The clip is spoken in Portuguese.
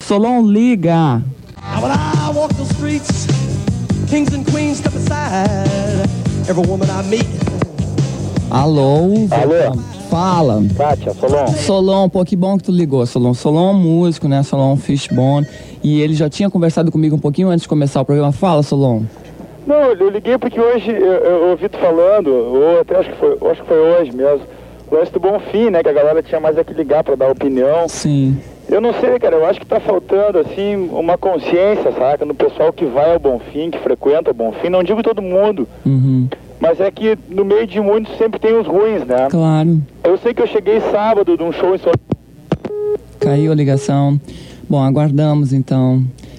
Solon, liga. When I walk the streets, kings and queens step aside. Every woman I meet. Alô? Alô? Fala. Kátia, Solon. Solon, pô, que bom que tu ligou, Solon. Solon é um músico, né? Solon é um Fishbone. E ele já tinha conversado comigo um pouquinho antes de começar o programa. Fala, Solon. Não, eu liguei porque hoje eu ouvi tu falando, ou até acho que foi hoje mesmo, o lance do Bonfim, né? Que a galera tinha mais é que ligar pra dar opinião. Sim. Eu não sei, cara, eu acho que tá faltando, assim, uma consciência, saca? No pessoal que vai ao Bonfim, que frequenta o Bonfim, não digo todo mundo. Uhum. Mas é que no meio de muitos sempre tem os ruins, né? Claro. Eu sei que eu cheguei sábado de um show em São... Caiu a ligação. Bom, aguardamos então.